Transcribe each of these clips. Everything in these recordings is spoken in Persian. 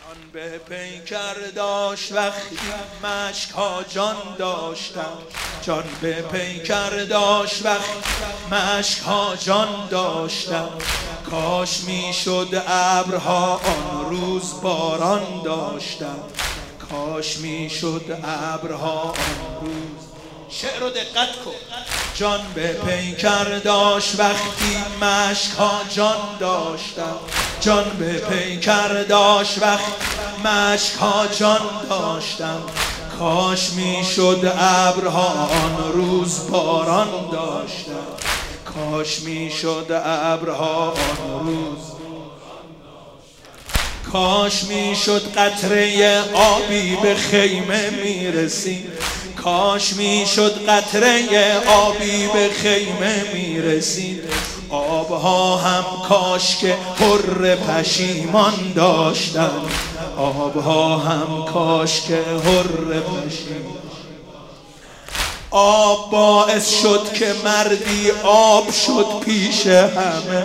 جان به پیکر داشت وقتی مشک ها جان داشتم، جان به پیکر داشت وقتی مشک ها جان داشتم. کاش میشد ابرها آن روز باران داشتم، کاش میشد ابرها آن روز. شعر رو دقت کن. جان به پیکر داشت وقتی مشک ها جان داشتم، جان به پیکر داشت وقتی مشک ها جان داشتم. کاش میشد ابرها آن روز باران داشتم، کاش میشد ابرها آن روز. کاش میشد قطره آبی به خیمه میرسید، کاش میشد قطره آبی به خیمه میرسید. آبها هم کاش که حر پشیمان داشتن، آبها هم کاش که حر پشیمان. آب باعث شد که مردی آب شد پیش همه.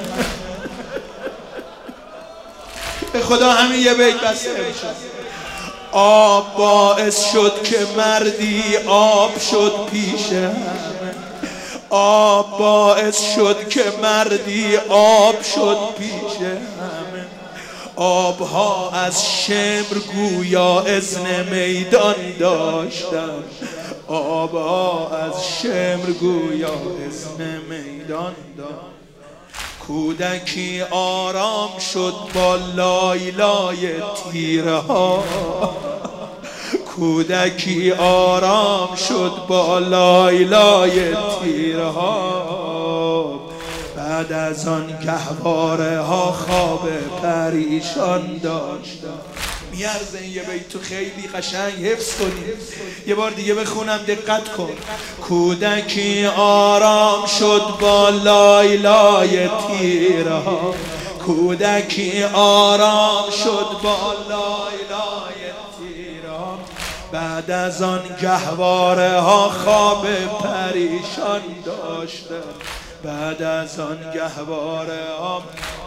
به خدا همین یه بیت بسته میشه. آب باعث شد که مردی آب شد پیش همه، آب باعث شد که مردی آب شد پیش همه. آبها از شمر گویا اذن میدان داشتن، آبها از شمر گویا اذن میدان داشتن. کودکی آرام شد با لایلای تیرها، کودکی آرام شد با لایلای تیرها. بعد از آن گهواره ها خواب پریشان داشتم. میارزه این یه بیتو خیلی قشنگ حفظ کنیم. یه بار دیگه بخونم دقت کن. کودکی آرام شد با لایلای تیرها، کودکی آرام شد با لایلای تیرها. بعد از آن گهواره ها خواب پریشان داشتم، بعد از آن گهواره ها.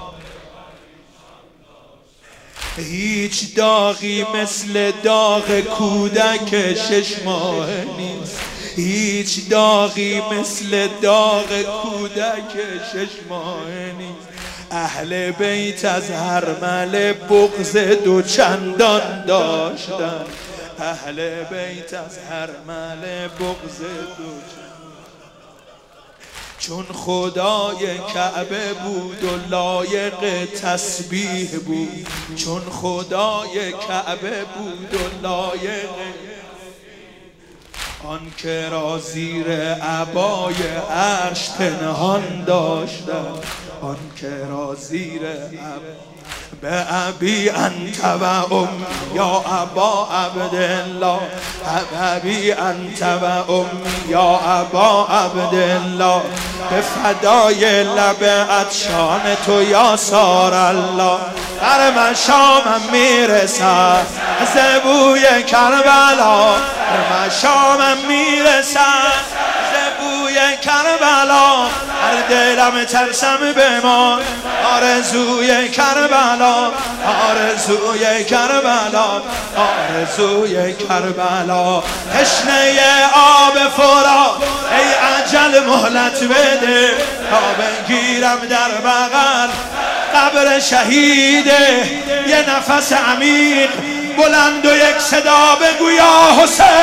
هیچ داغی مثل داغ کودک 6 ماهه نیست، هیچ داغی مثل داغ کودک 6 ماهه نیست. اهل بیت از هرمله بغض دوچندان داشتن، اهل بیت از هرمله بغض دوچندان. چون خدای کعبه بود و لایق تسبیح بود، چون خدای کعبه بود و لایق آن که را زیر عبای عرش پنهان داشتن، آن که را زیر به ابی انت و ام یا ابا عبدالله، ابی انت و ام یا ابا عبدالله. به فدای لب عطشان تو یا سار الله. در مشامم میرسد از بوی کربلا، در مشامم میرسد از بوی کربلا. هر دلم ترسم بمان آرزوی کربلا، آرزوی کربلا، آرزوی کربلا. تشنه آب فرات ای عجل مهلت بده، تا بگیرم در بغل قبر شهیده. یه نفس عمیق بلند و یک صدا بگو یا حسین.